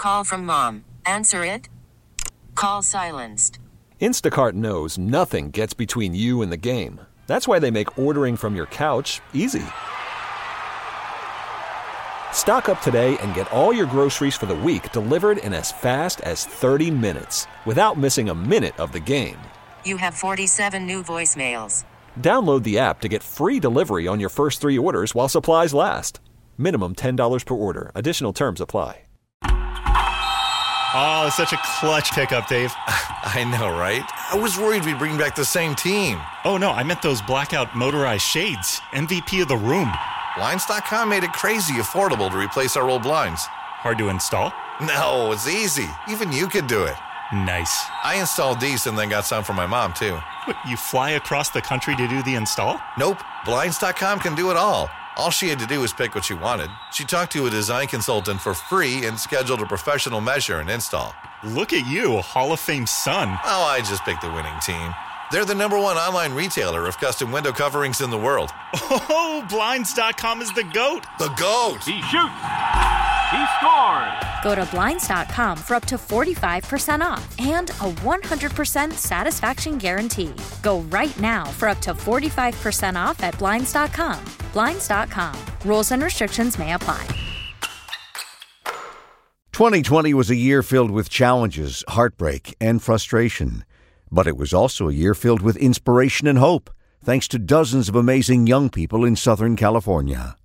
Call from mom. Answer it. Call silenced. Instacart knows nothing gets between you and the game. That's why they make ordering from your couch easy. Stock up today and get all your groceries for the week delivered in as fast as 30 minutes without missing a minute of the game. You have 47 new voicemails. Download the app to get free delivery on your first 3 orders while supplies last. Minimum $10 per order. Additional terms apply. Oh, such a clutch pickup, Dave. I know, right? I was worried we'd bring back the same team. Oh, no, I meant those blackout motorized shades. MVP of the room. Blinds.com made it crazy affordable to replace our old blinds. Hard to install? No, it's easy. Even you could do it. Nice. I installed these and then got some for my mom, too. What, you fly across the country to do the install? Nope. Blinds.com can do it all. All she had to do was pick what she wanted. She talked to a design consultant for free and scheduled a professional measure and install. Look at you, Hall of Fame son. Oh, I just picked the winning team. They're the #1 online retailer of custom window coverings in the world. Oh, Blinds.com is the GOAT. The GOAT. He shoots. He scores. Go to Blinds.com for up to 45% off and a 100% satisfaction guarantee. Go right now for up to 45% off at Blinds.com. Blinds.com. Rules and restrictions may apply. 2020 was a year filled with challenges, heartbreak, and frustration. But it was also a year filled with inspiration and hope, thanks to dozens of amazing young people in Southern California.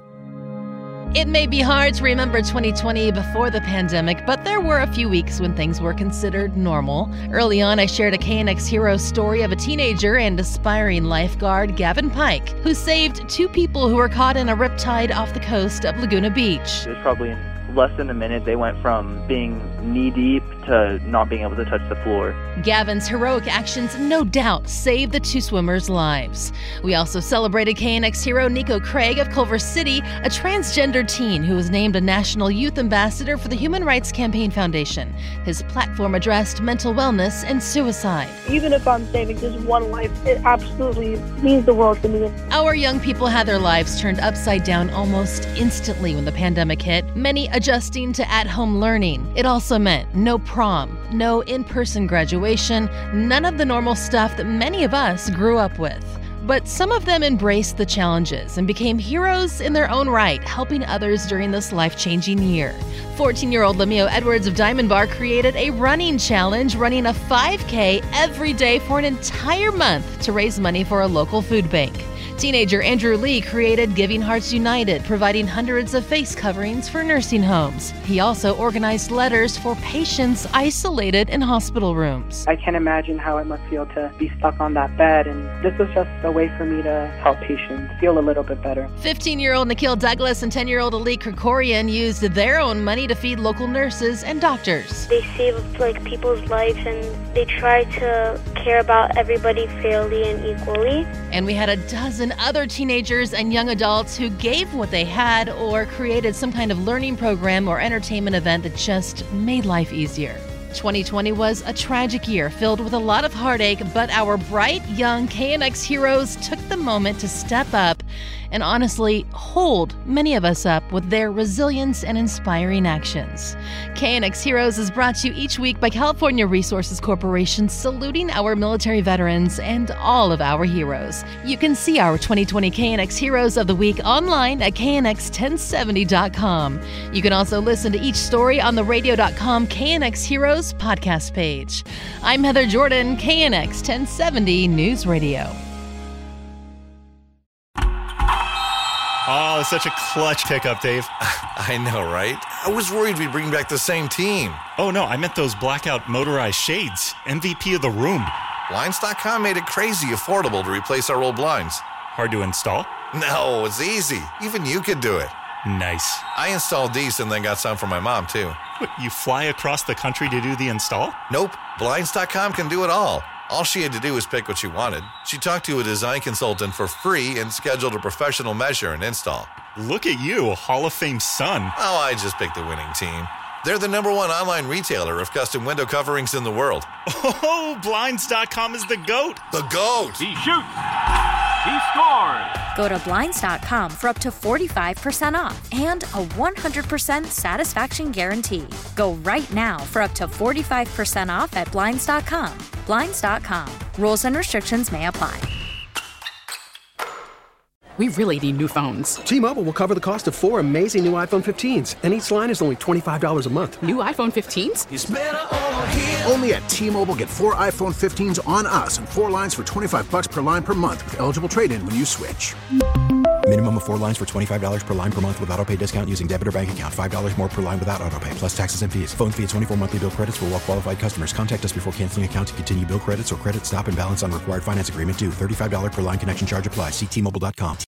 It may be hard to remember 2020 before the pandemic, but there were a few weeks when things were considered normal. Early on, I shared a KNX hero story of a teenager and aspiring lifeguard, Gavin Pike, who saved 2 people who were caught in a riptide off the coast of Laguna Beach. It was probably in less than a minute. They went from being knee-deep to not being able to touch the floor. Gavin's heroic actions no doubt saved the 2 swimmers' lives. We also celebrated KNX hero Nico Craig of Culver City, a transgender teen who was named a National Youth Ambassador for the Human Rights Campaign Foundation. His platform addressed mental wellness and suicide. Even if I'm saving just one life, it absolutely means the world to me. Our young people had their lives turned upside down almost instantly when the pandemic hit, many adjusting to at-home learning. It also meant no prom, no in-person graduation, none of the normal stuff that many of us grew up with. But some of them embraced the challenges and became heroes in their own right, helping others during this life-changing year. 14-year-old Lemio Edwards of Diamond Bar created a running challenge, running a 5K every day for an entire month to raise money for a local food bank. Teenager Andrew Lee created Giving Hearts United, providing hundreds of face coverings for nursing homes. He also organized letters for patients isolated in hospital rooms. I can't imagine how it must feel to be stuck on that bed, and this was just a way for me to help patients feel a little bit better. 15-year-old Nikhil Douglas and 10-year-old Elite Krikorian used their own money to feed local nurses and doctors. They save people's lives, and they try to care about everybody fairly and equally. And we had a dozen other teenagers and young adults who gave what they had or created some kind of learning program or entertainment event that just made life easier. 2020 was a tragic year filled with a lot of heartache, but our bright young KNX heroes took the moment to step up and honestly hold many of us up with their resilience and inspiring actions. KNX Heroes is brought to you each week by California Resources Corporation, saluting our military veterans and all of our heroes. You can see our 2020 KNX Heroes of the Week online at knx1070.com. You can also listen to each story on the radio.com KNX Heroes podcast page. I'm Heather Jordan, KNX 1070 News Radio. Oh, such a clutch pickup, Dave. I know, right? I was worried we'd bring back the same team. Oh, no, I meant those blackout motorized shades. MVP of the room. Blinds.com made it crazy affordable to replace our old blinds. Hard to install? No, it's easy. Even you could do it. Nice. I installed these and then got some for my mom, too. What, you fly across the country to do the install? Nope. Blinds.com can do it all. All she had to do was pick what she wanted. She talked to a design consultant for free and scheduled a professional measure and install. Look at you, Hall of Fame son. Oh, I just picked the winning team. They're the #1 online retailer of custom window coverings in the world. Oh, Blinds.com is the GOAT. The GOAT. He shoots. He scores. Go to Blinds.com for up to 45% off and a 100% satisfaction guarantee. Go right now for up to 45% off at Blinds.com. Blinds.com. Rules and restrictions may apply. We really need new phones. T-Mobile will cover the cost of 4 amazing new iPhone 15s, and each line is only $25 a month. New iPhone 15s? It's better over here. Only at T-Mobile, get 4 iPhone 15s on us and 4 lines for $25 per line per month with eligible trade-in when you switch. Minimum of 4 lines for $25 per line per month with autopay discount using debit or bank account. $5 more per line without autopay, plus taxes and fees. Phone fee at 24 monthly bill credits for well-qualified customers. Contact us before canceling account to continue bill credits or credit stop and balance on required finance agreement due. $35 per line connection charge applies. See T-Mobile.com.